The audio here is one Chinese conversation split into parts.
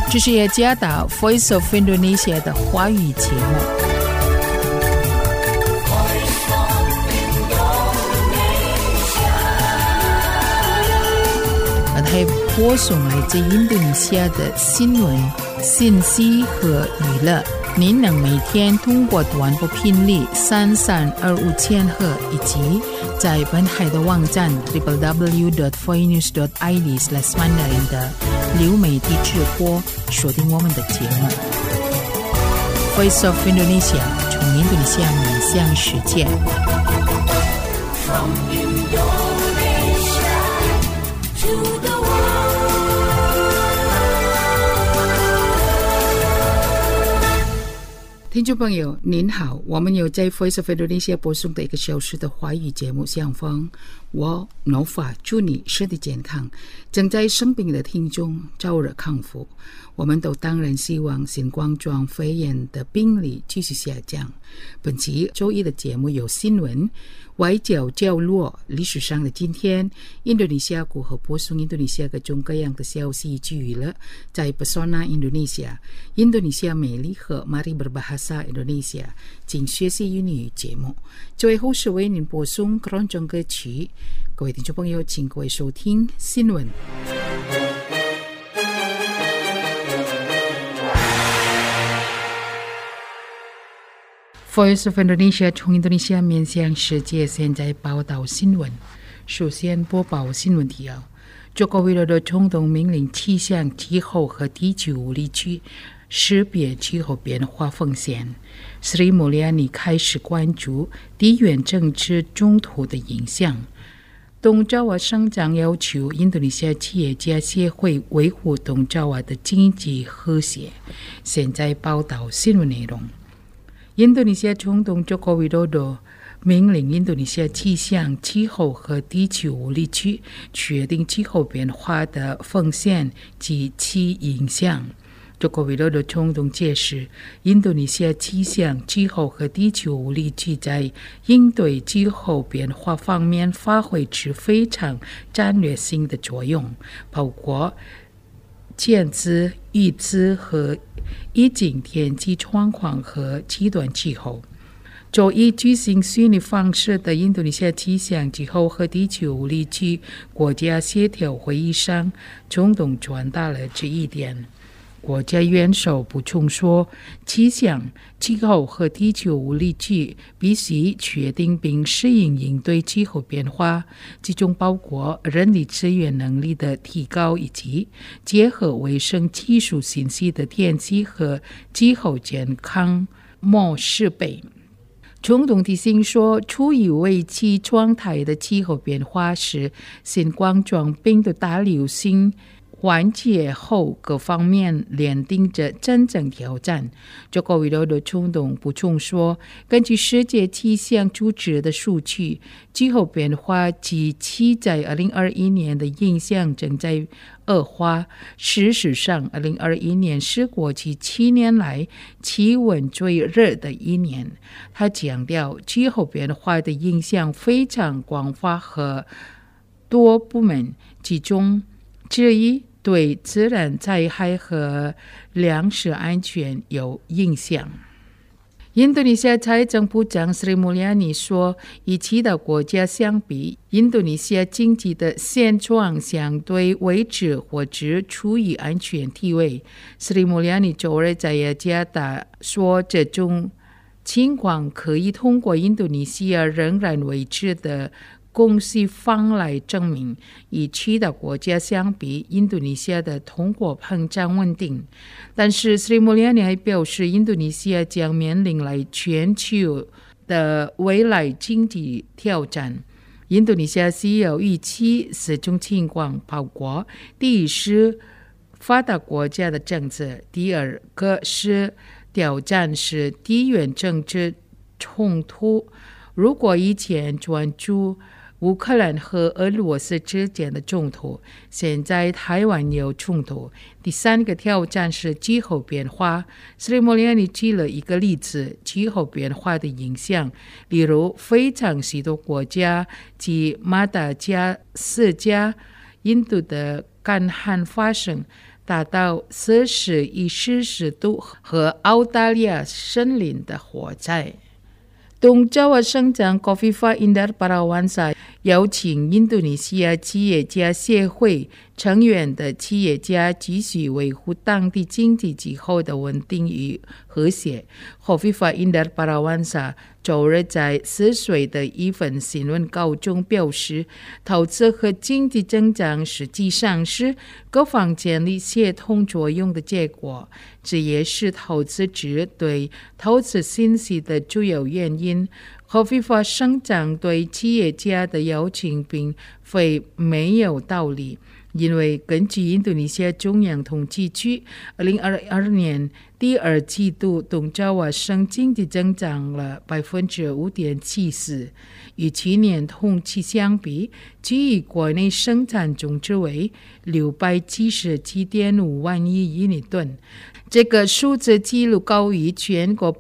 这是雅加达 Voice of Indonesia 的华语节目。还播送来自印度尼西亚的新闻、信息和娱乐。您能每天通过短波频率3325千赫，以及在本海的网站 www.voinews.id/mandarin 的流媒体直播锁定我们的节目。Voice of Indonesia 从印度尼西亚面向世界。From Indonesia to the听众朋友您好，我们有在 Voice of Indonesia 播送的1个小时的华语节目相逢。我 Nova 祝你身体健康，正在生病的听众早日康复。我们都当然希望新冠状肺炎的病例继续下降。本期周一的节目有新闻、外交角落、历史上的今天、印度尼西亚如何播送印度尼西亚各种各样的消息及娱乐，在 Pesona Indonesia 印度尼西亚美丽和 Mari Berbahasa Indonesia 请学习英语节目。最后是为您播送各种歌曲。各位听众朋友，请各位收听新闻。Voice of Indonesia 从印度尼西亚面向世界，现在报道新闻。首先播报新闻提要：Joko Widodo 总统命令气象、气候和地区武力区识别气候变化风险。Sri Mulyani 开始关注地缘政治冲突的影响。东爪哇省长要求印度尼西亚企业家协会维护东爪哇的经济和谐。现在报道新闻内容。印度尼西亚总统 Joko Widodo 命令印度尼西亚气象、气候和地区武力区确定气候变化的风险及其影响。Joko Widodo 总统解释，印度尼西亚气象、气候和地区武力区在应对气候变化方面发挥出非常战略性的作用，包括监测、预测和预警天气状况和极端气候。周一举行虚拟方式的印度尼西亚气象、气候和地区武力区国家协调会议上，总统传达了这一点。国家元首补充说，气象、气候和地区武力区必须确定并适应应对气候变化，其中包括人力资源能力的提高，以及结合卫生技术信息的天气和气候健康模式备。总统提醒说，处于危机状态的气候变化是新冠状病毒大流行缓解后各方面面临着真正挑战。Joko Widodo 总统补充说，根据世界气象组织的数据，气候变化及其在2021年的影响正在恶化。事实上，2021年是过去7年来气温最热的一年。他强调，气候变化的影响非常广泛和多部门，其中之一对自然灾害和粮食安全有影响。印度尼西亚财政部长 Sri Mulyani 说，与其他国家相比，印度尼西亚经济的现状相对维持或者处于安全地位。Sri Mulyani 周日在雅加达说，这种情况可以通过印度尼西亚仍然维持的供需方来证明。与其他国家相比，印度尼西亚的通货膨胀稳定。但是 Sri Mulyani 还表示，印度尼西亚将面临来全球的未来经济挑战。印度尼西亚需要预期4种情况，包括：第一是发达国家的政策，第二个是挑战是地缘政治冲突。如果以前专注乌克兰和俄罗斯之间的冲突，现在台湾有冲突。第三个挑战是气候变化。Sri Mulyani 举了一个例子，气候变化的影响，例如非常许多国家及马达加斯加、印度的干旱发生， 达到40-40度和澳大利亚森林的火灾。东爪哇省长 Kofifah Indar Parawansa 邀请印度尼西亚企业家协会成员的企业家继续维护当地经济之后的稳定与和谐。Kofifah Indar Parawansa 周日在4岁的一份新闻稿中表示，投资和经济增长实际上是各方建立协同作用的结果，这也是投资者对投资信息的主要原因。Kofifah 省长对企业家的邀请并非没有道理，因为根据印度尼西亚中央统计局2022年第二季度东爪哇省经济增长了 5.74%， 与去年同期相比，基于国内生产总值为 677.5 万亿英里吨，这个数字纪录高于全国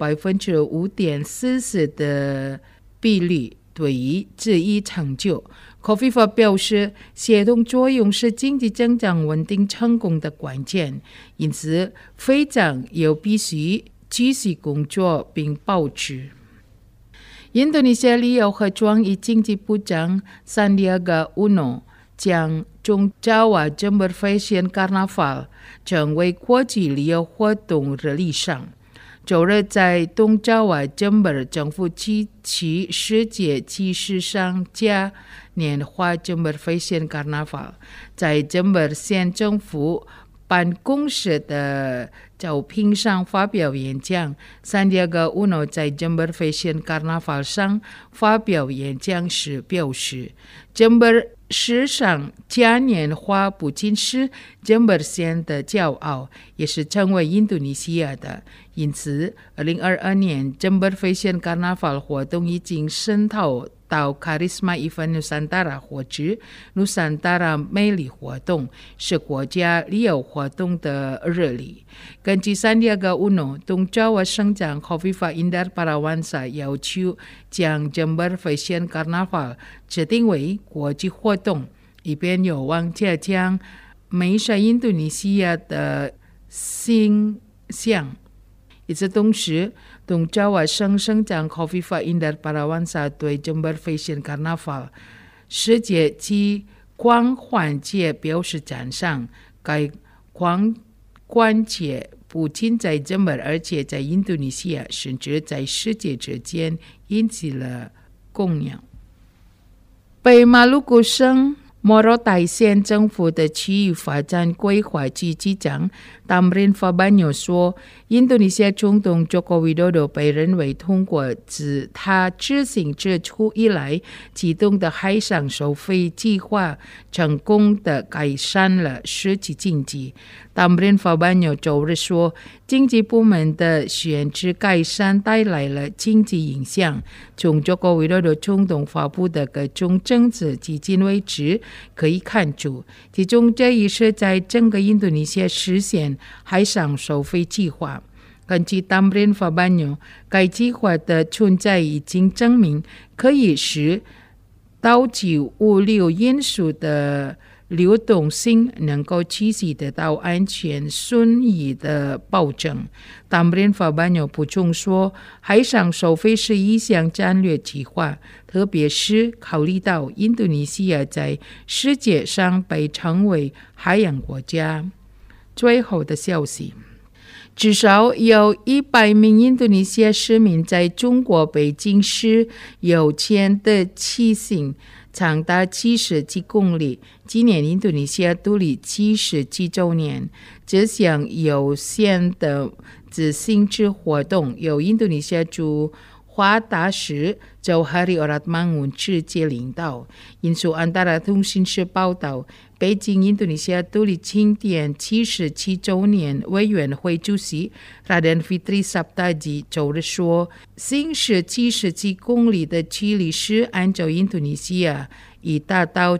5.40% 的比率。对于这一成就， Kofifah 表示，协同作用是经济增长稳定成功的关键，因此会长又必须继续工作并保持。印度尼西亚旅游和创意经济部长 Sandiaga Uno 将东爪哇 Jember Fashion Carnaval 成为国际旅游活动日历上。周日在东爪哇 Jember 政府支持世界70上嘉年华 Jember Fashion Carnaval 在 Jember 县政府办公室的招聘上发表演讲。Sandiaga Uno 在 Jember Fashion Carnaval 上发表演讲时表示， Jember 时尚嘉年华不仅是 Jember 县的骄傲，也是成为印度尼西亚的。因此2022年 Jember Fashion Carnaval 活动已经渗透到 Karisma Event Nusantara 或者 Nusantara 美丽活动，是国家旅游活动的日历。根据 Sandiaga Uno， 东爪哇省长 Kofifah Indar Parawansa 要求将 Jember Fashion Carnaval 指定为国际活动，以便有望加强美善印度尼西亚的形象。与此同时，东爪哇省省长 Kofifah Indar Parawansa 对 Jember Fashion Carnaval 世界级狂欢节表示赞赏。该狂欢节不仅在 Jember， 而且在印度尼西亚甚至在世界之间引起了供养。北马鲁古省Morotai 县政府的区域发展规划局局长 Tamrin Fabano 说，印度尼西亚总统 Joko Widodo 被认为通过自他执行之初以来启动的海上收费计划，成功地改善了实际经济。Tamrin Fabano 周日说，经济部门的选址改善带来了经济影响。从 Joko Widodo 总统发布的各种政治基金为止可以看出，其中这一是在整个印度尼西亚实现海上收费计划。根据 Tamrin Fabano， 该计划的存在已经证明可以使岛际物流运输的流动性能够继续得到安全顺利的保证。Tamrin Fabano 补充说，海上收费是一项战略计划，特别是考虑到印度尼西亚在世界上被称为海洋国家。最后的消息，至少有100名印度尼西亚市民在中国北京市有钱的骑行长达70几公里，纪念印度尼西亚独立70几周年。这项有限的自行车活动由印度尼西亚驻华大使 Jauhari Oratmangun 直接领导。印度安达拉通讯社报道，北京印度尼西亚独立庆典77周年委员会主席 Raden Fitri Saptaji 周日说，行驶70几公里的距离是按照印度尼西亚已达到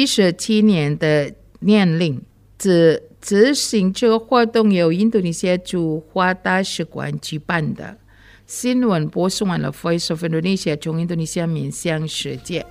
97年的年龄。自行车活动由印度尼西亚驻华大使馆举办的。新闻播送完了 Voice of Indonesia 从印度尼西亚面向世界。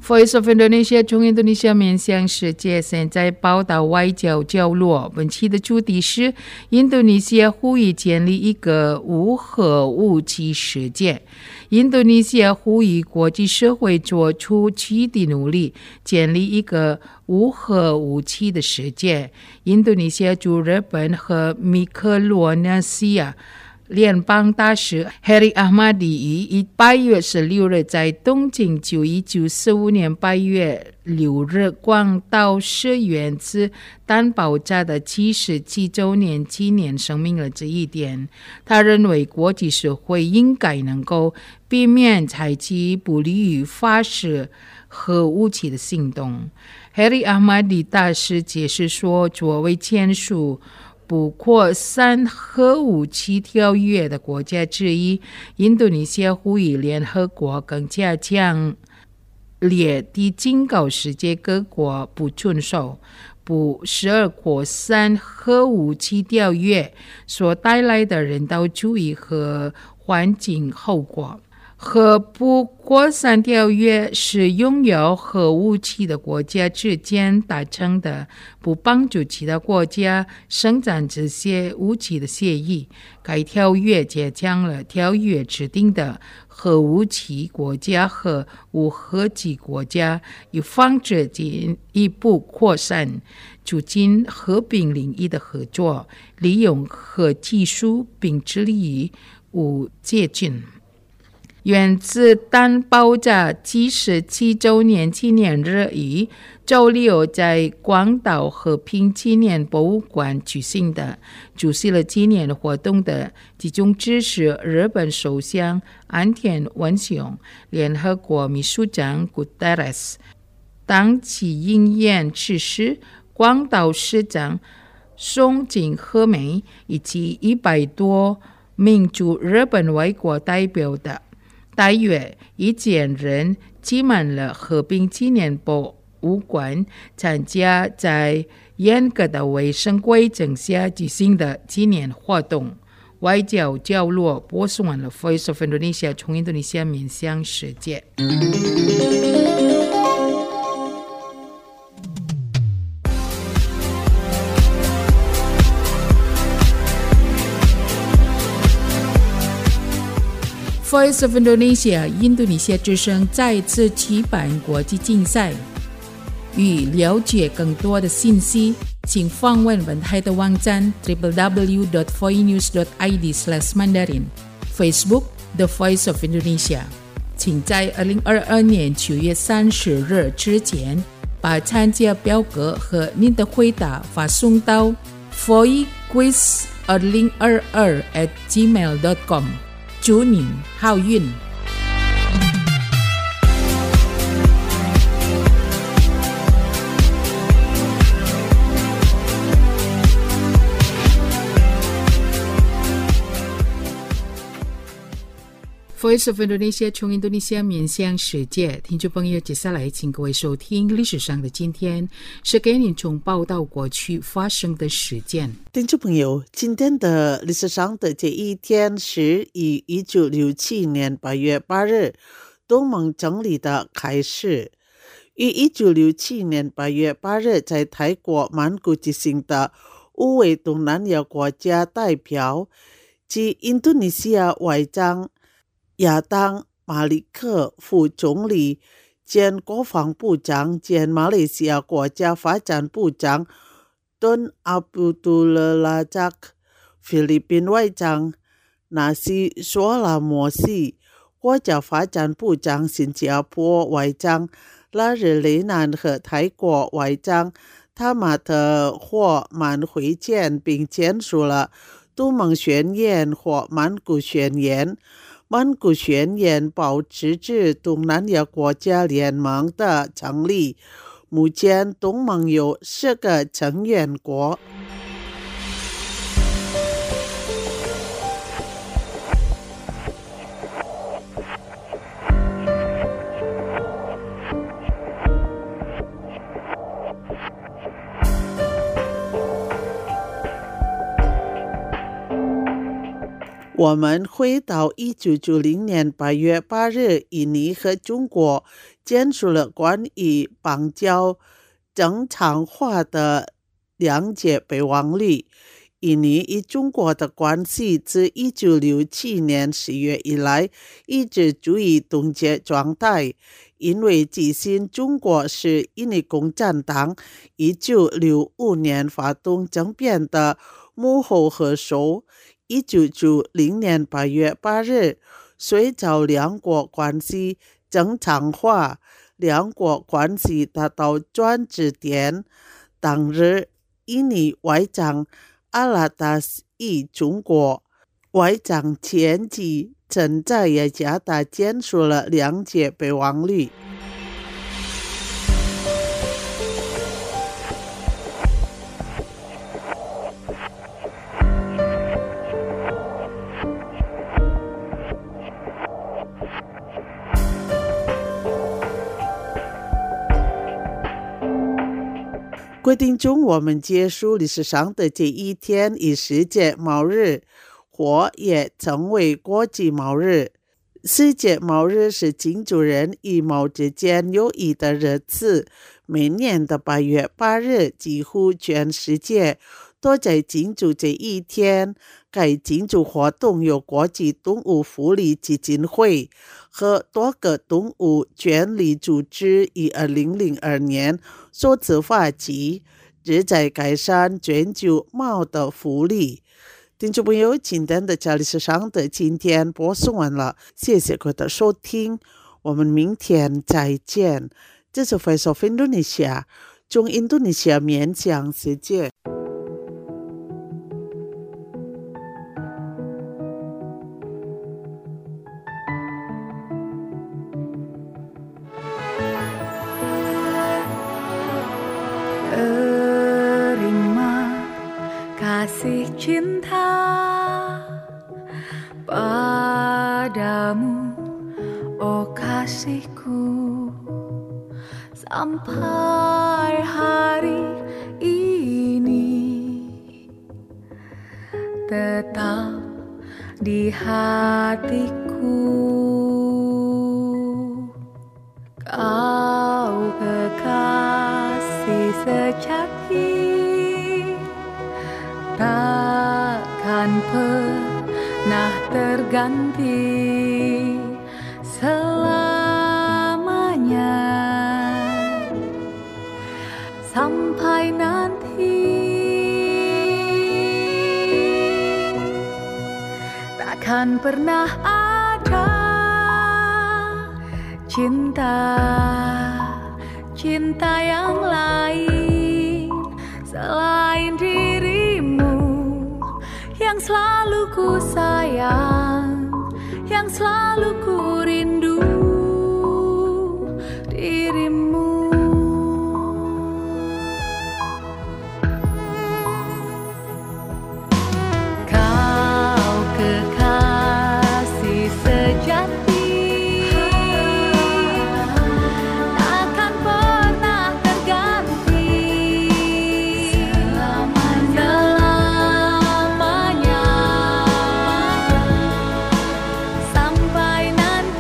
Voice of Indonesia 从印度尼西亚面向世界，现在报道外交角落。本期的主题是印度尼西亚呼吁建立一个无核武器世界。印度尼西亚呼吁国际社会做出积极努力，建立一个无核武器的世界。印度尼西亚驻日本和密克罗尼西亚联邦大使 Heri Ahmadi 于8月16日在东京就1945年8月6日广岛市原子弹爆炸的77周年纪念声明了这一点。他认为国际社会应该能够避免采取不利于发射核武器的行动。Heri Ahmadi 大使解释说，作为签署不扩散核武器条约的国家之一，印度尼西亚呼吁联合国更加强烈地警告世界各国不遵守不12扩散核武器条约所带来的人道主义和环境后果。核不扩散条约是拥有核武器的国家之间达成的不帮助其他国家生产这些武器的协议。该条约加强了条约指定的核武器国家和无核级国家，以防止进一步扩散，促进和平领域的合作，利用核技术，并致力于无接近。原子弹爆炸77周年纪念日于周六在广岛和平纪念博物馆举行的。主持了纪念活动的其中之是日本首相安田文雄、联合国秘书长 Guterres。 当其应验之时，广岛市长松井和美以及100多名驻日本外国代表的大约1000人挤满了和平纪念博物馆，参加在严格的卫生规则下举行的纪念活动。外交角落播送完了 Voice of Indonesia 从印度尼西亚面向世界。Voice of Indonesia 印度尼西亚之声再次举办国际竞赛。欲了解更多的信息，请访问本台的网站 www.voinews.id/mandarin Facebook The Voice of Indonesia。 请在2022年9月30日之前把参加表格和您的回答发送到 voicequiz2022@gmail.com。 祝您好运。Voice of Indonesia 从印度尼西亚面向世界，听众朋友，接下来请各位收听历史上的今天，是给您从报道过去发生的事件。 听众朋友，今天的历史上的这一天是以1967年8月8日东盟成立的开始。于1967年8月8日在泰国曼谷举行的5位东南亚国家代表及印度尼西亚外长亚当马里克副总理兼国防部长兼马来西亚国家发展部长敦阿卜杜勒拉扎克、菲律宾外长纳西索拉摩西、国家发展部长新加坡外长拉日雷南和泰国外长塔马特霍曼会见，并签署了东盟宣言或曼谷宣言。曼谷宣言保持着东南亚国家联盟的成立，目前东盟有10个成员国。 我们回到1990年8月8日，印尼和中国签署了关于邦交正常化的谅解备忘录。印尼与中国的关系自1967年10月以来一直处于冻结状态，因为执行中国是印尼共产党1965年发动政变的幕后黑手。1990年8月8日，随着两国关系正常化，两国关系达到转折点。当日，印尼外长阿拉达斯与中国外长前吉正在雅加达签署了谅解备忘录。规定中，我们结束历史上的这一天以世界贸日，或也称为国际贸日。世界贸日是庆祝人与贸之间友谊的日子，每年的8月8日，几乎全世界都在庆祝这一天。该庆祝活动由国际动物福利基金会和多个动物权利组织于2002年所自发起，旨在改善全球猫的福利。听众朋友，今天的家历史上的今天播送完了，谢谢各位的收听，我们明天再见。这是 Voice of Indonesia， 从印度尼西亚面向世界。 Kasih cinta padamu, oh kasihku, sampai hari ini tetap di hatiku. Kau kekasih sejati, takkan pernah terganti selamanya sampai nanti. Takkan pernah ada cinta yang lain selain dirimu, yang selalu ku sayang, yang selalu ku rindu dirimu. Kau kekasih sejati, takkan pernah terganti selamanya sampai nanti.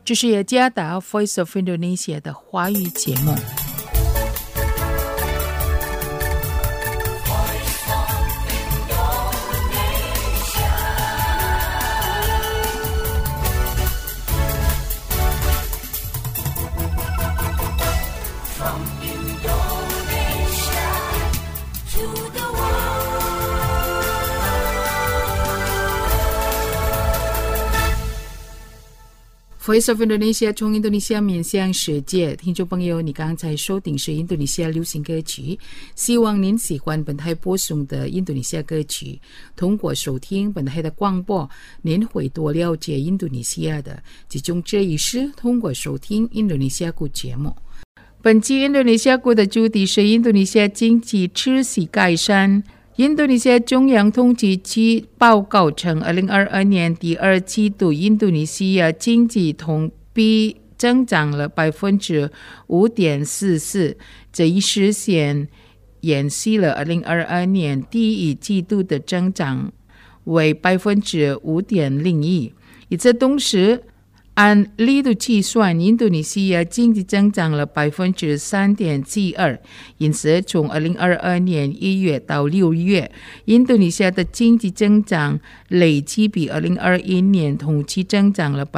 这是雅加达 Voice of Indonesia 的华语节目。Voice of Indonesia 从印度尼西亚面向世界，听众朋友，你刚才收听是印度尼西亚流行歌曲，希望您喜欢本台播送的印度尼西亚歌曲。通过收听本台的广播，您会多了解印度尼西亚的，其中这一是通过收听印度尼西亚歌节目。本期印度尼西亚歌的主题是印度尼西亚经济持续改善。印度尼西亚中央统计局报告称，2022年第二季度，印度尼西亚经济同比增长了 5.44%， 这一实现延续了2022年第一季度的增长为 5.01%。与此同时，按力度计算，印度尼西亚经济增长了 3.72%， 因此从2022年1月到6月，印度尼西亚的经济增长累计比2021年同期增长了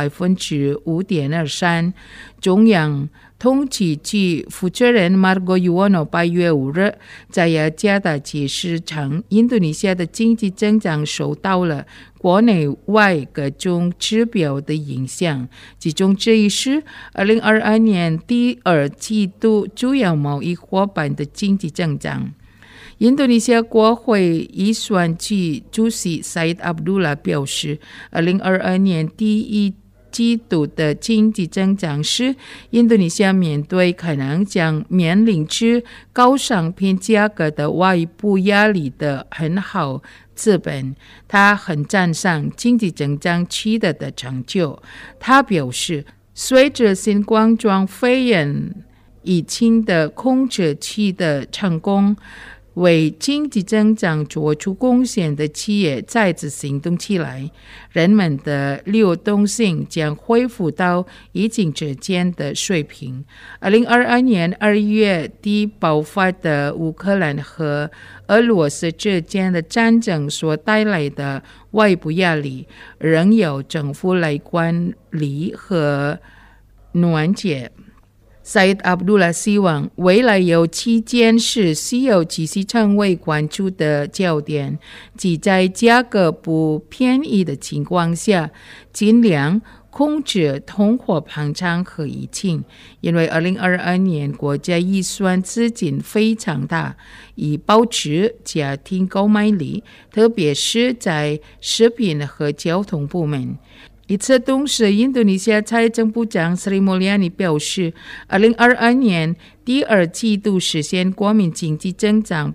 5.23%。 中央统计局负责人 Margo Yuwono 8月5日在雅加达解释称，印度尼西亚的经济增长受到了国内外各种指标的影响，其中这一是2022年第二季度主要贸易伙伴的经济增长。印度尼西亚国会预算局主席 Syed Abdullah 表示，2022年第一季度的经济增长时，印度尼西亚面对可能将面临之高商品价格的外部压力的很好资本。他很赞赏经济增长取得的成就。他表示，随着新冠肺炎疫情的控制取得成功，为经济增长做出贡献的企业再次行动起来，人们的流动性将恢复到疫情之前的水平。2022年2月底爆发的乌克兰和俄罗斯之间的战争所带来的外部压力，仍由政府来管理和缓解。Syed Abdullah 希望未来有7件事需要继续成为关注的焦点，即在价格不便宜的情况下，尽量控制通货膨胀和疫情。因为2022年国家预算资金非常大，以保持家庭购买力，特别是在食品和交通部门。与此同时，印度尼西亚财政部长 Sri Mulyani 表示，2022年第二季度实现国民经济增长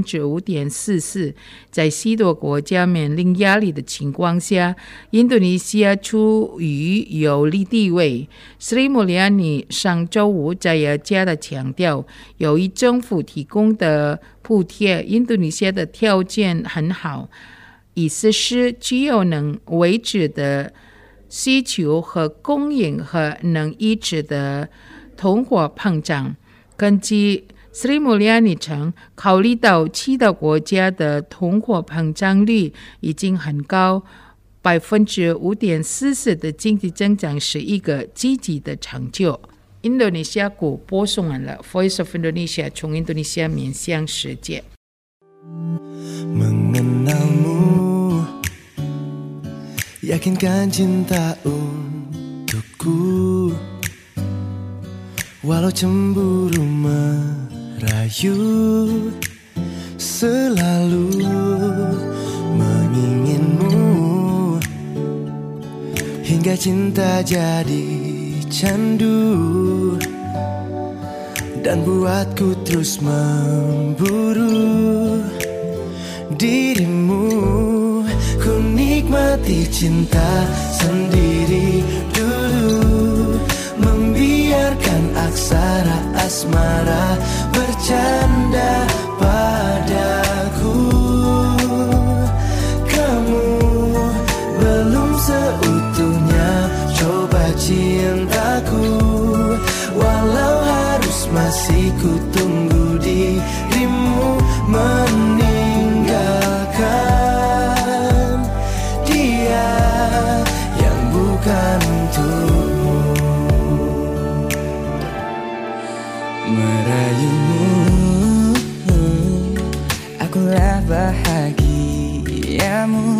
5.44%。 在许多国家面临压力的情况下，印度尼西亚处于有利地位。Sri Mulyani 上周五在雅加达强调，由于政府提供的补贴，印度尼西亚的条件很好，意思是只有能维持的需求和供应和能抑制的通货膨胀。根据 Sri Mulyani 称，考虑到其他国家的通货膨胀率已经很高， 5.44% 的经济增长是一个积极的成就。印度尼西亚歌播送完了 Voice of Indonesia 从印度尼西亚面向世界。 Yakinkan cinta untukku, walau cemburu merayu, selalu menginginmu, hingga cinta jadi candu, dan buatku terus memburu dirimu. Ku nikmati cinta sendiri dulu, membiarkan aksara asmara bercanda padaku. Kamu belum seutuhnya coba cinta cintaku. Walau harus masih ku tunggu dirimu meninggalkan dia yang bukan untukmu. Merayumu, akulah bahagiamu.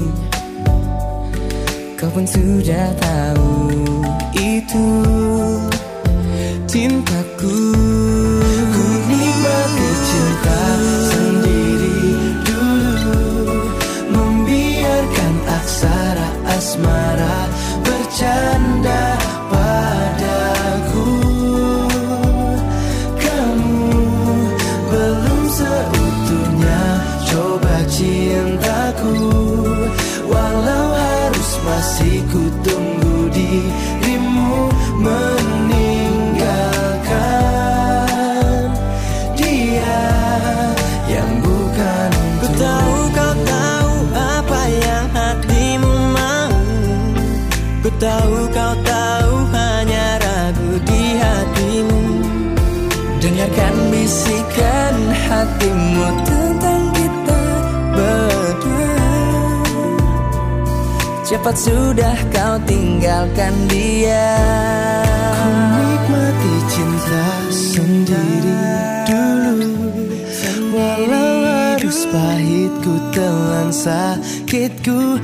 Kau pun sudah tahu itu cintaku. Ku nikmati cinta sendiri dulu, membiarkan aksara asmara bercanda padaku. Kamu belum seutuhnya coba cintaku. Walau harus masih ku tunggu dirimu meninggalkan dia yang bukan untukmu. Ku tahu kau tahu apa yang hatimu mau. Ku tahu kau tahu hanya ragu di hatimu. Dengarkan bisikan hatimu tentang kita berdua. Cepat sudah kau tinggalkan dia. Ku nikmati cinta sendiri dulu, walau harus pahit ku telan sakitku.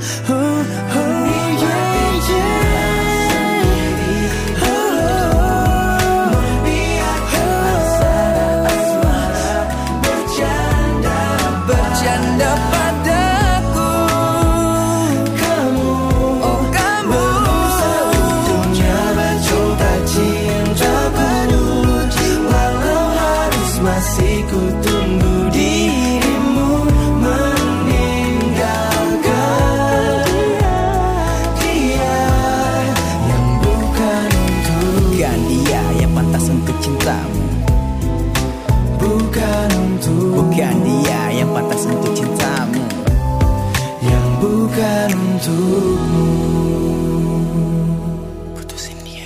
Bercanda padaku. Kamu belum seutuhnya coba cintaku. Walau harus masih ku tunggu dirimu meninggalkan dia yang bukan untukmu. Bukan dia yang pantas untuk cintamu. Bukan untuk. Bukan dia yang pantas untuk cintamu. Yang bukan untukmu. Putusin dia.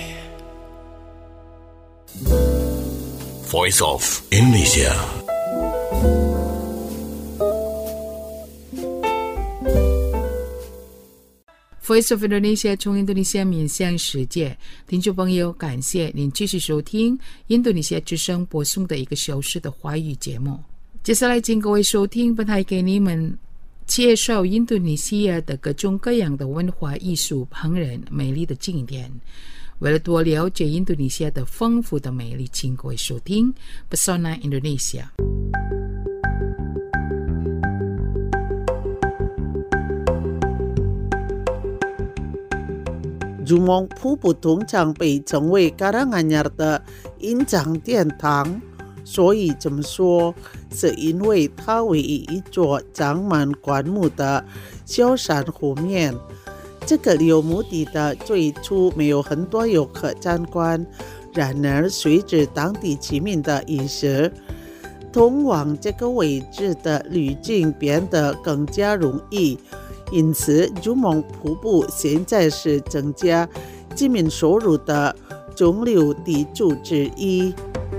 Voice of Indonesia. Voice of Indonesia 从印度尼西亚面向世界，听众朋友，感谢您继续收听印度尼西亚之声播送的1个小时的华语节目。接下来，请各位收听本台给你们介绍印度尼西亚的各种各样的文化艺术、烹饪、美丽的景点。为了多了解印度尼西亚的丰富的美丽，请各位收听 Pesona Indonesia。 Jumong 瀑布通常被称为Karanganyar的印章殿堂，所以这么说，是因为它位于一座长满灌木的小山湖面。这个旅游目的的最初没有很多游客参观，然而随着当地居民的意识，通往这个位置的旅径变得更加容易。因此，珠蒙瀑布现在是增加居民收入的中流砥柱之一。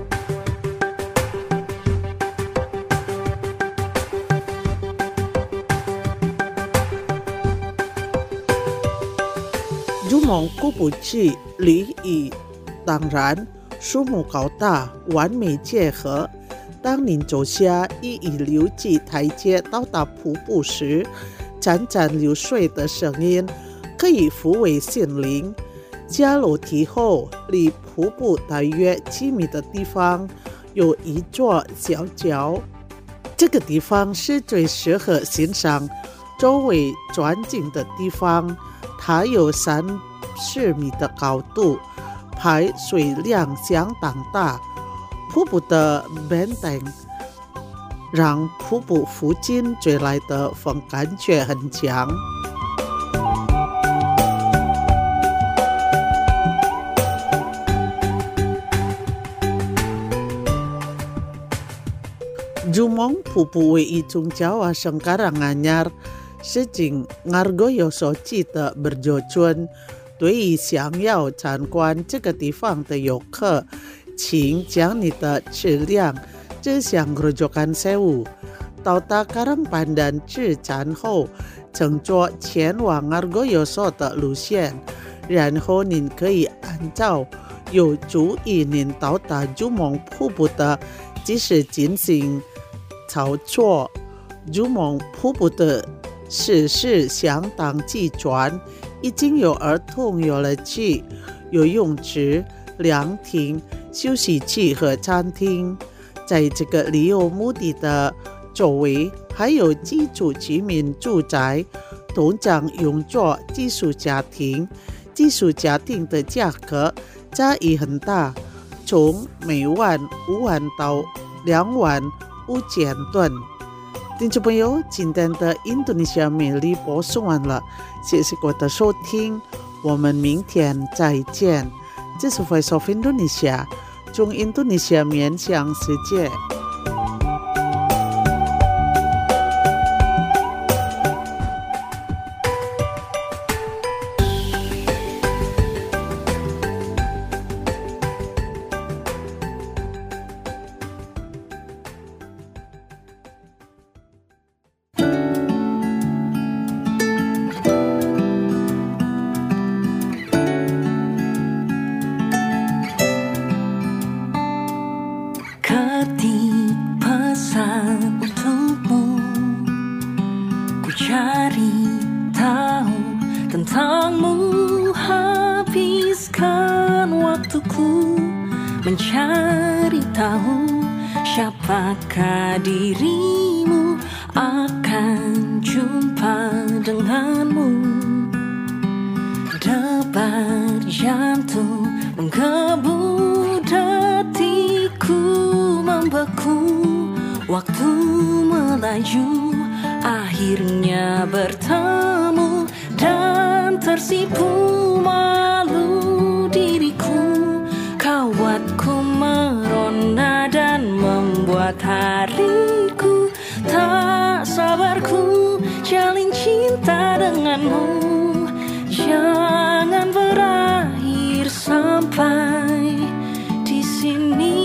珠蒙瀑布区绿意当然，树木高大，完美结合。当您走下116级台阶到达瀑布时，潺潺流水的声音可以抚慰心灵。下楼梯后，离瀑布大约7米的地方有一座小桥，这个地方是最适合欣赏周围转景的地方。它有30米的高度，排水量相当大。瀑布的边顶让瀑布附近吹来的风感觉很强。Jumong 瀑布位于中Jawa Karanganyar, sejing Ngargoyo Soci的Berjochun 对于想要参观这个地方的游客，请将你的质量这项rujukan sewu。到达 Karangpandan 至站后，乘坐前往 Argoyoso 的路线，然后您可以按照有助于您到达珠蒙瀑布的及时进行操作。珠蒙瀑布的设施相当齐全，已经有儿童游乐区、游泳池、凉亭、休息区和餐厅。在这个旅游目的的周围还有基础居民住宅，通常用作寄宿家庭。寄宿家庭的价格差异很大，从每晚5万到2万5千吨。听众朋友，今天的印度尼西亚美丽播送完了，谢谢各位的收听，我们明天再见。这是 Voice of Indonesia， 从印度尼西亚面向世界。 Mencari tahu siapakah dirimu, akan jumpa denganmu. Debar jantung menggebu, detikku membeku. Waktu melaju, akhirnya bertemu dan tersipu malu diriku. Kawatku merona dan membuat hariku, tak sabarku jalin cinta denganmu. Jangan berakhir sampai di sini,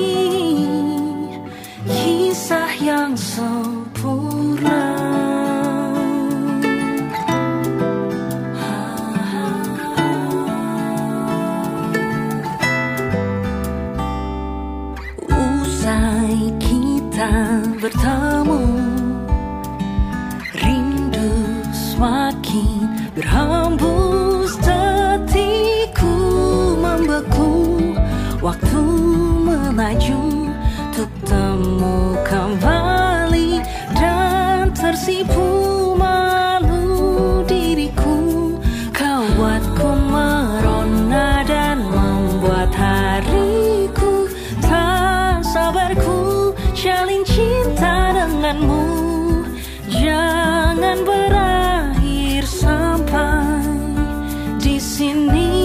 kisah yang sempurna. Bertemu, rindu semakin berhembus, detikku membeku. Waktu melaju untuk temu kembali dan tersipu malu diriku. Kawatku merona dan membuat hariku, tak sabarku jalin cinta denganmu. Jangan berakhir sampai di sini,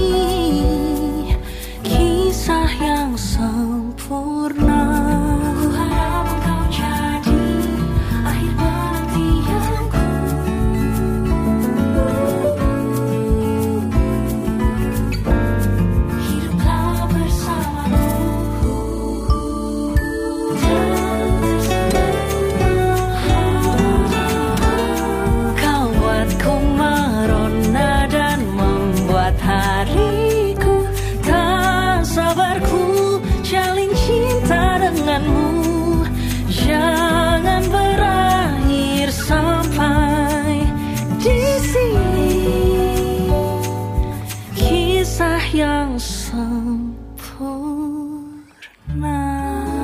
kisah yang sempurna. Ku harap engkau jadi akhir penantianku. Hiduplah bersamaku. Kawatku merona dan membuat hariku, tak sabarku jalin cinta denganmu. Jangan berakhir sampai di sini, kisah yang sempurna.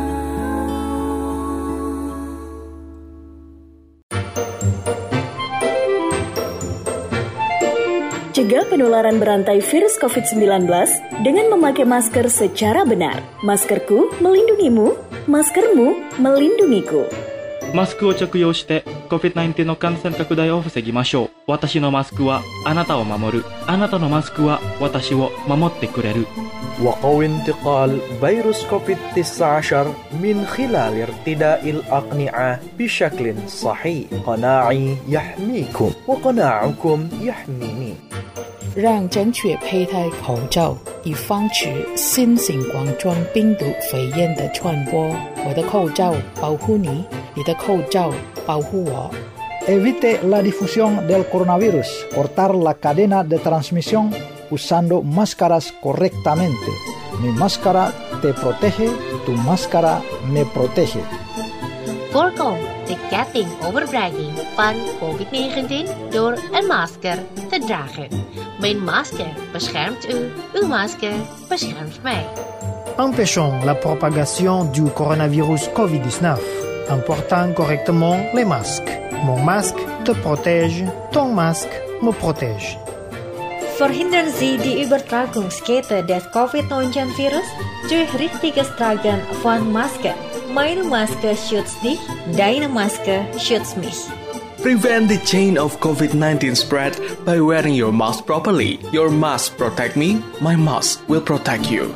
Cegah penularan berantai virus COVID-19 dengan memakai masker secara benar. Maskerku melindungimu, maskermu melindungiku. マスクを着用して COVID-19 の感染拡大を防ぎましょう。私のマスクはあなたを守る。あなたのマスクは私を守ってくれる。 وقو انتقال فيروس كوفيد-19 من خلال ارتداء الأقنعة بشكل صحيح. قناعي يحميكم وقناعكم يحميني. 让正确佩戴口罩，以防止新型冠状病毒肺炎的传播。我的口罩保护你，你的口罩保护我。 Evite la difusión del coronavirus. Cortar la cadena de transmisión usando máscaras correctamente. Mi máscara te protege, tu máscara me protege. Voorkom de ketting overbrenging van COVID-19 door een masker te dragen. Mijn masker beschermt u, uw masker beschermt mij. Empêchons la propagation du coronavirus COVID-19 en portant correctement les masques. Mon masque te protège, ton masque me protège. Verhindern Sie die Übertragungskette des COVID-19-Virus durch richtiges Tragen von Masken. Meine Maske schützt dich, deine Maske schützt mich. Prevent the chain of COVID-19 spread by wearing your mask properly. Your mask protect me, my mask will protect you.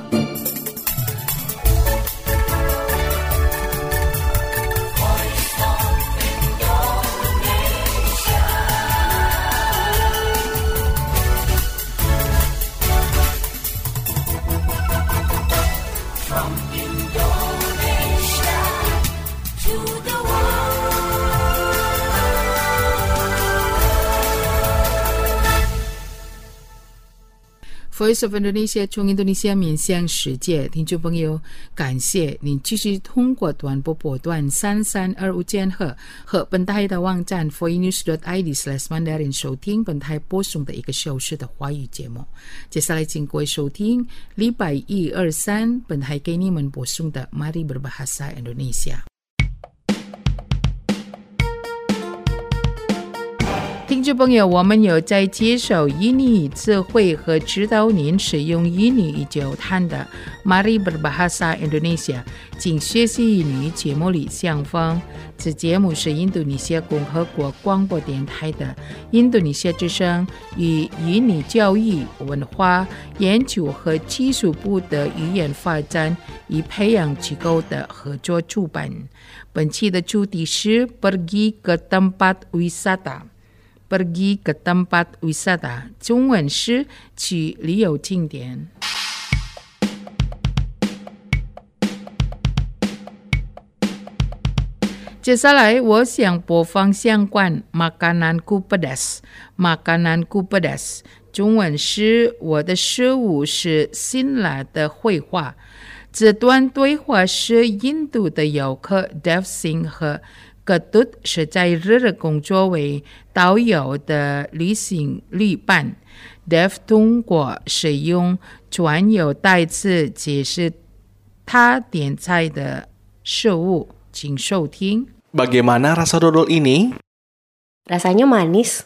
Voice of Indonesia 从印度尼西亚面向世界，听众朋友，感谢您继续通过短波波段3325千赫和本台的网站 forenews.id/mandarin 收听本台播送的1个小时的华语节目。接下来请各位收听礼拜1、2、3本台给你们播送的 Mari Berbahasa Indonesia。听众朋友，我们有在介绍印尼词汇和指导您使用印尼语交谈的 Mari Berbahasa Indonesia 请学习印尼节目里相逢。此节目是印度尼西亚共和国广播电台的印度尼西亚之声与印尼教育、文化研究和技术部的语言发展与培养机构的合作主办。本期的主题是 Pergi ke tempat wisata。Pergi ke tempat wisata 中文是去旅游景点。接下来我想播放相关 makananku pedas。makananku pedas 中文是我的食物是辛辣的绘画。这段对话是印度的游客 Dev Singh 和Ketut 是在日日工作为导游的旅行旅伴。Dev 通过使用专有代词解释他点菜的食物，请收听。 Bagaimana rasa dodol ini? Rasanya manis.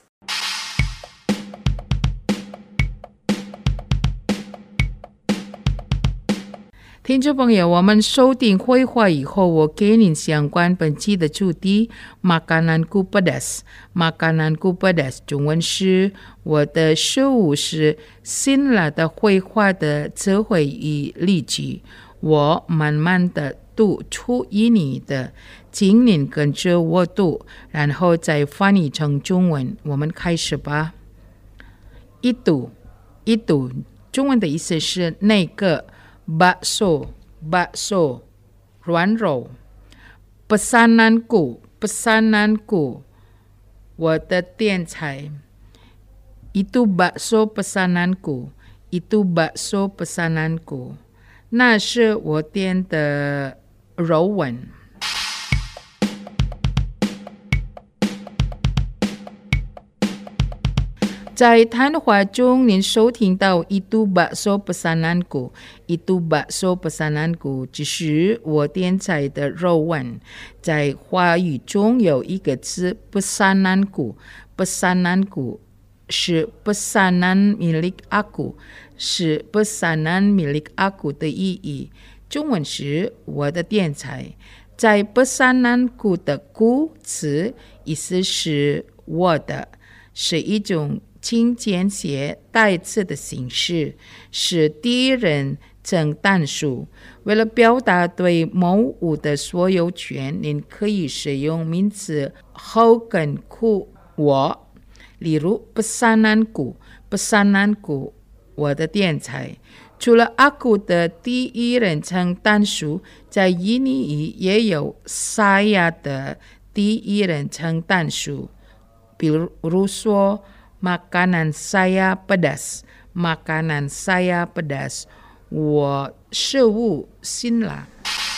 听众朋友，我们收听绘画以后，我给您相关本期的主题 Makananku pedas。Makananku pedas 中文是我的食物是辛辣的绘画的词汇与例句。我慢慢的读出印尼的，请您跟着我读，然后再翻译成中文。我们开始吧。itu 中文的意思是那个。bakso 软肉。pesananku 我的点菜。itu bakso pesananku 那是我点的肉丸。在谈话中，您收听到 itu bakso pesananku 只是我点菜的肉丸。在华语中有一个字 pesananku 是 pesanan milik aku 是 pesanan milik aku 的意义。中文是我的点菜。在 pesananku 的ku 词意思是我的，是一种请简写代词的形式，是第一人称单数。为了表达对某物的所有权，您可以使用名词后跟ku我。例如 pesananku pesananku，我的电材。除了 aku 的第一人称单数，在印尼语也有 saya 的第一人称单数。比如说 makanan saya pedas， makanan saya pedas， 我食物辛辣。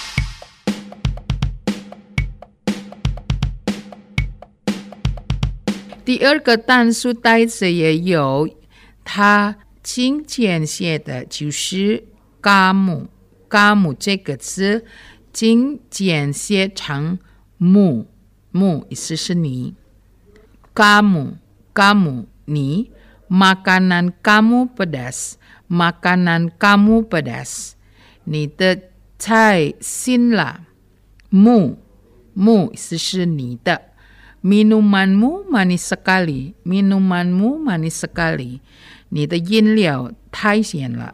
第二个单数代词也有，它经简写的就是 kamu。kamu 这个词经简写成 mu， 意思是你。kamu 你。makanan kamu pedas， makanan kamu pedas， 你的菜辛辣。mu 意思是你的。minumanmu manis sekali， minumanmu manis sekali， 你的饮料太咸了。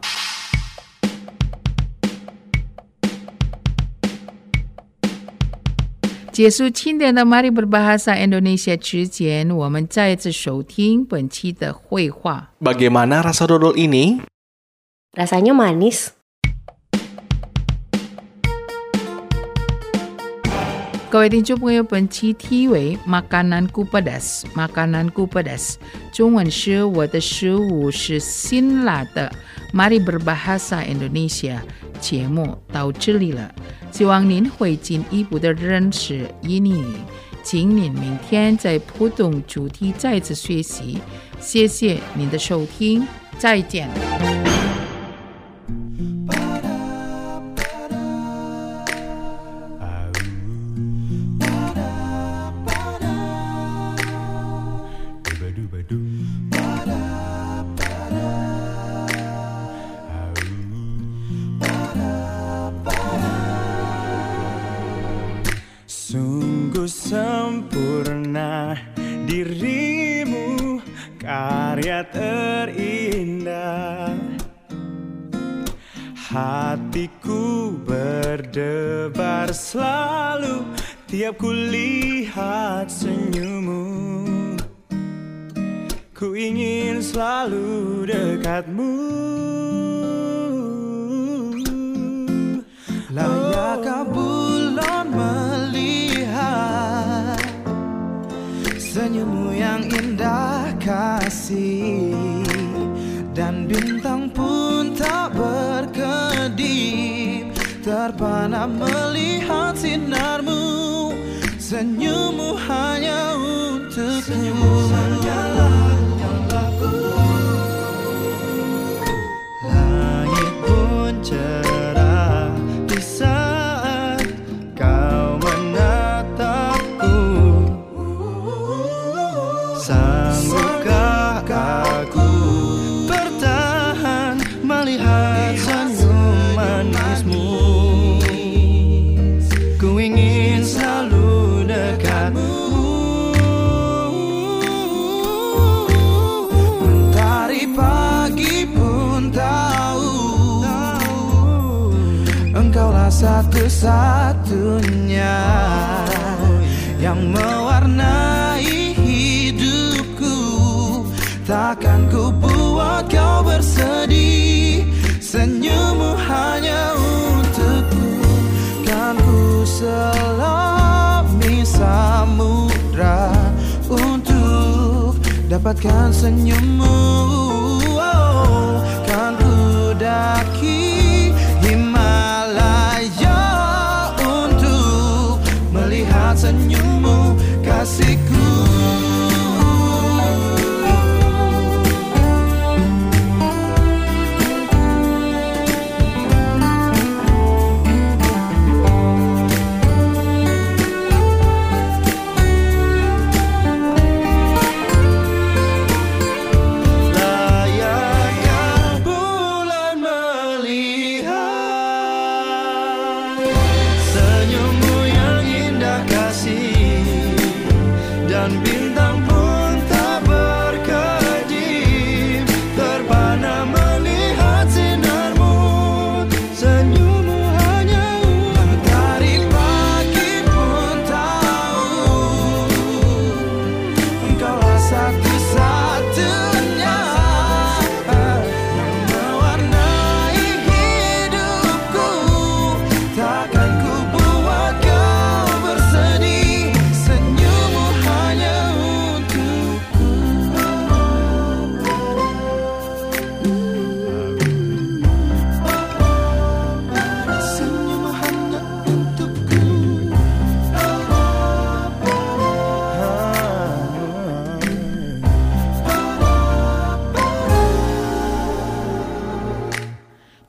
结束今天的Mari Berbahasa Indonesia 之前，我们再次收听本期的绘画。 Bagaimana rasa dodol ini? Rasanya manis. 各位听众朋友，本期题为 Makananku pedas， Makananku pedas， 中文是我的食物是辛辣的。Mari Berbahasa Indonesia 节目到这里了，希望您会进一步的认识印尼语，请您明天在普通主题再次学习。谢谢您的收听，再见。 Sungguh sempurna dirimu, karya terindah. Hatiku berdebar selalu tiap ku lihat senyummu. Ku ingin selalu dekatmu. Layakkah bulan melihat senyummu yang indah kasih, dan bintang pun tak berkedip terpana melihat sinarmu. Senyummu hanya untukku. Senyummu hanyalah nyalaku. Langit pun cerah di saat kau menatapku. Sanggupkah aku bertahan melihat senyum manismu? Ku ingin selalu dekatmu. Mentari pagi pun tahu engkaulah satu-satunya yang mewarnai hidupku. Takkan ku buat kau bersedih. Senyummu hanya untukku. Kan ku selami samudra untuk dapatkan senyummu. Oh, kan ku daki Himalaya untuk melihat senyummu, kasihku. Dan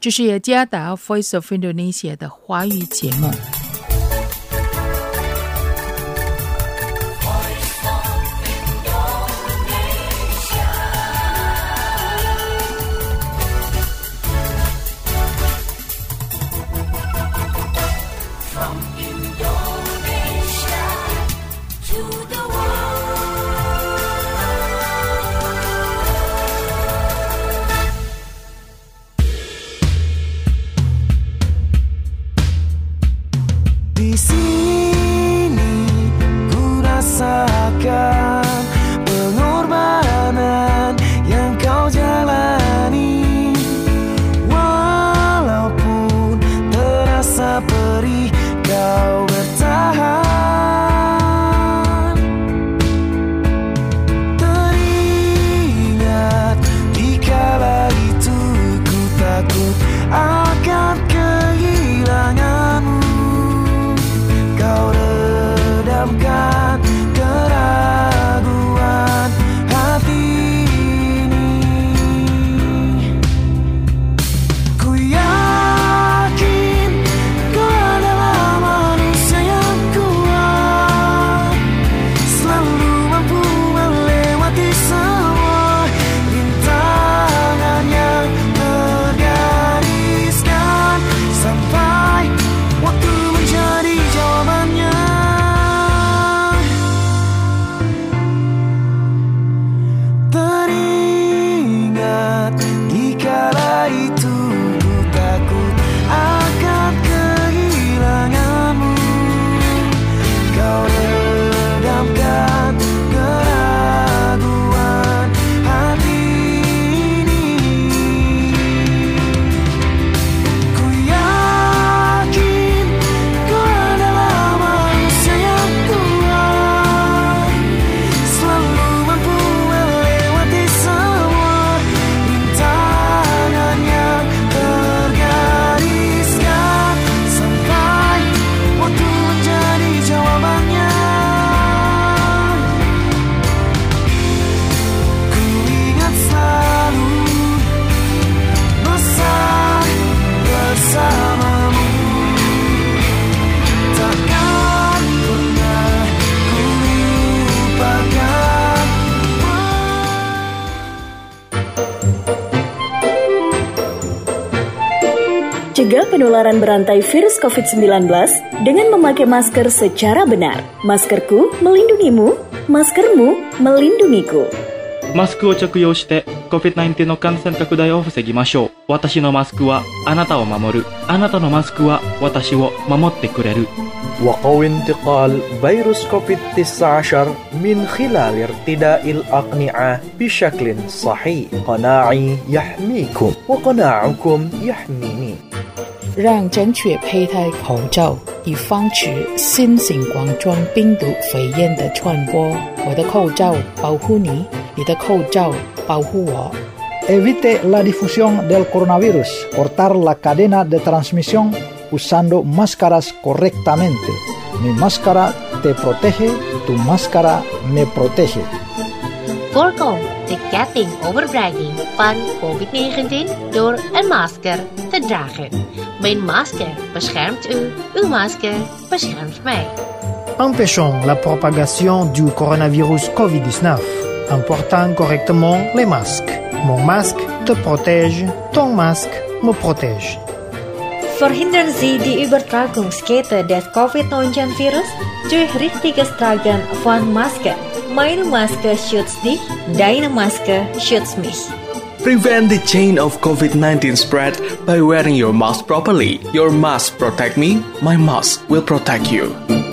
这是雅加达 Voice of Indonesia 的华语节目。 Di sini ku rasakan pengorbanan yang kau jalani, walaupun terasa perih kau bertahan. Teringat di kala itu ku takut akan kehilanganmu. Kau redamkan keraguan hati ini. Ku yakin kau adalah manusia yang kuat, selalu mampu melewati semua rintangan yang tergariskan, sampai waktu menjadi jawabannya. Teringat di kala itu ku takut akan kehilanganmu. Kau redamkan keraguan hati ini. Ku yakin kau adalah manusia yang kuat, selalu mampu melewati semua rintangan yang tergariskan, sampai waktu menjadi jawabannya. Ku ingat selalu besar bersamamu, takkan pernah ku lupakan. Cegah penularan berantai virus COVID-19 dengan memakai masker secara benar. Maskerku melindungimu, maskermu melindungiku. マスクを着用して COVID-19 の感染拡大を防ぎましょう。私のマスクはあなたを守る。あなたのマスクは私を守ってくれる。 وقوي انتقال فيروس كوفيد-19 من خلال ارتداء الأقنعة بشكل صحيح. قناعي يحميكم وقناعكم يحميني. 让正确佩戴口罩，以防止新型冠状病毒肺炎的传播。我的口罩保护你，你的口罩保护我。 Evite la difusión del coronavirus. Cortar la cadena de transmisión usando máscaras correctamente. Mi máscara te protege, tu máscara me protege. Voorkom de ketting overbregging van COVID-19 door een masker te dragen. Mijn masker beschermt u, uw masker beschermt mij. Empêchons la propagation du coronavirus Covid-19 en portant correctement les masques. Mon masque te protège, ton masque me protège. Verhindern Sie die Übertragungskette des Covid-19-Virus durch richtiges Tragen von Masken. Meine Maske schützt dich, deine Maske schützt mich. Prevent the chain of COVID-19 spread by wearing your mask properly. Your mask protect me, my mask will protect you.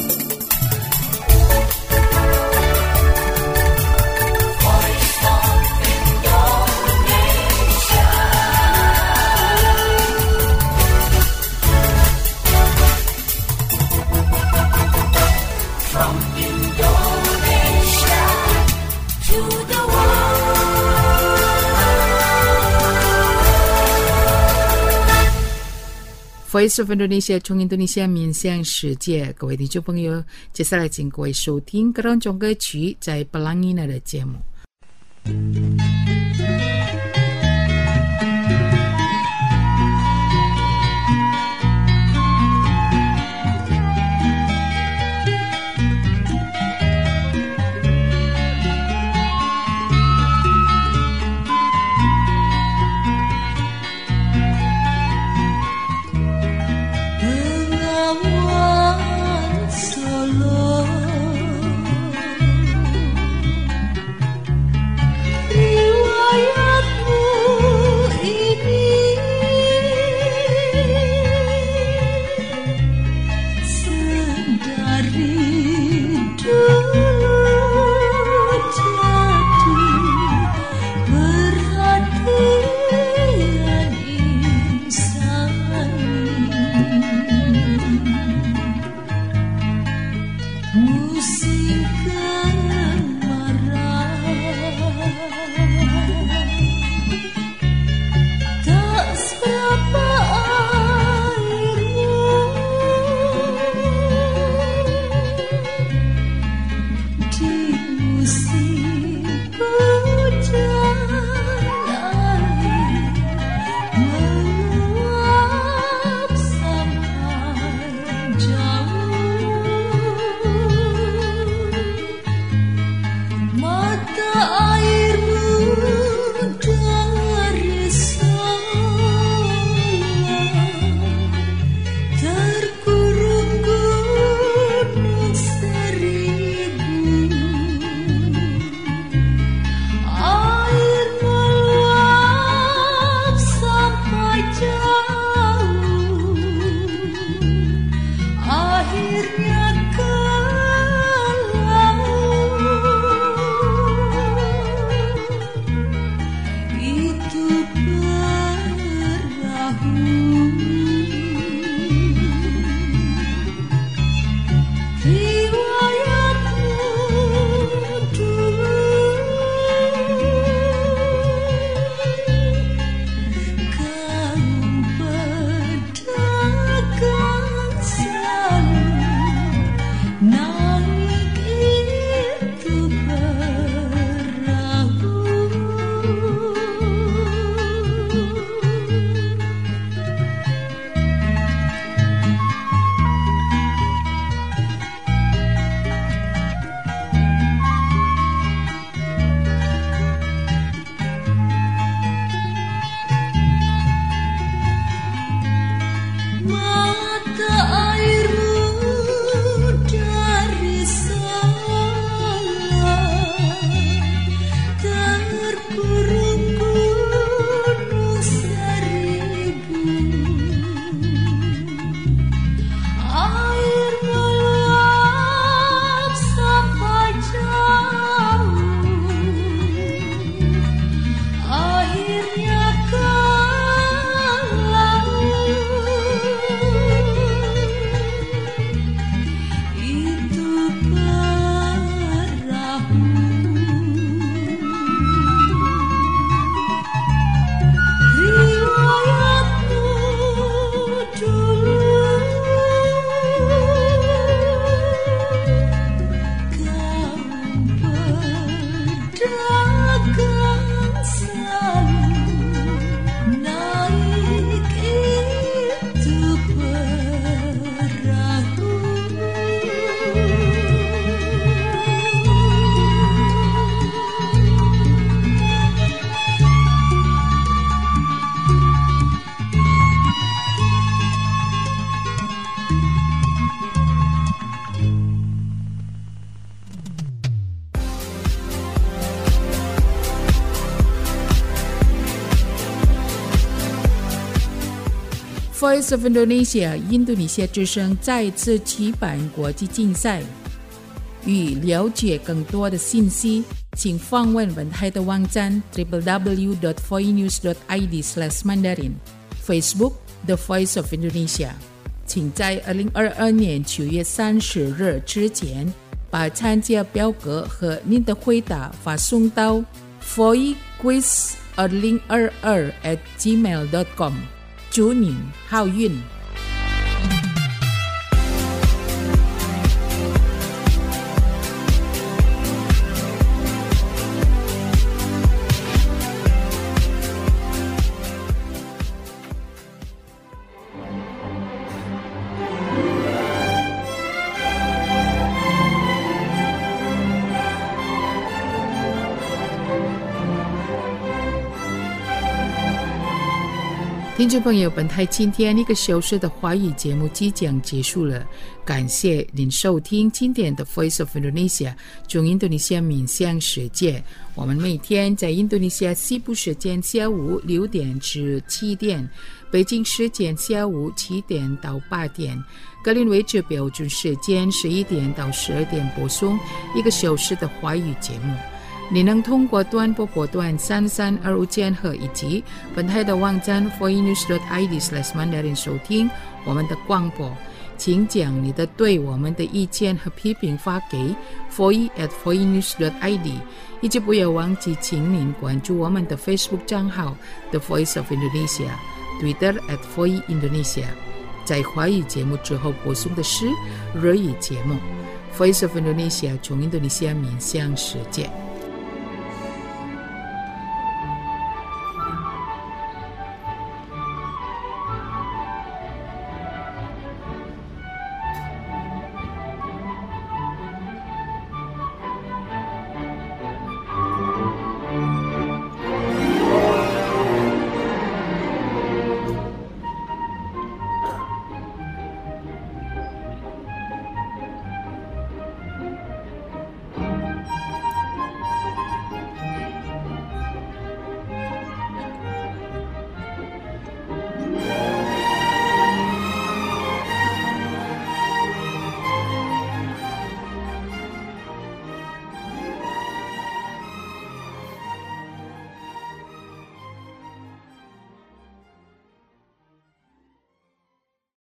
Voice of Indonesia 从印度尼西亚面向世界，各位听众朋友，接下来请各位收听各种歌曲在布朗尼纳的节目。 Voice of Indonesia 印度尼西亚之声再次举办国际竞赛。欲了解更多的信息，请访问本台的网站 www.voinews.id/mandarin Facebook The Voice of Indonesia。请在2022年9月30日之前把参加表格和您的回答发送到 voicequiz2022@gmail.com。祝您好运！听众朋友，本台今天1个小时的华语节目即将结束了，感谢您收听今天的 Voice of Indonesia 从印度尼西亚面向世界。我们每天在印度尼西亚西部时间下午6点至7点，北京时间下午7点到8点，格林威治标准时间11点到12点播送1个小时的华语节目。你能通过短波波段3325千赫以及本台的网站 voinews.id/mandarin 收听我们的广播。请将你的对我们的意见和批评发给 foi@voinews.id， 以及不要忘记请您关注我们的 Facebook 账号 The Voice of Indonesia， Twitter @voindonesia。 在华语节目之后播送的是日语节目 Voice of Indonesia 从印度尼西亚面向世界。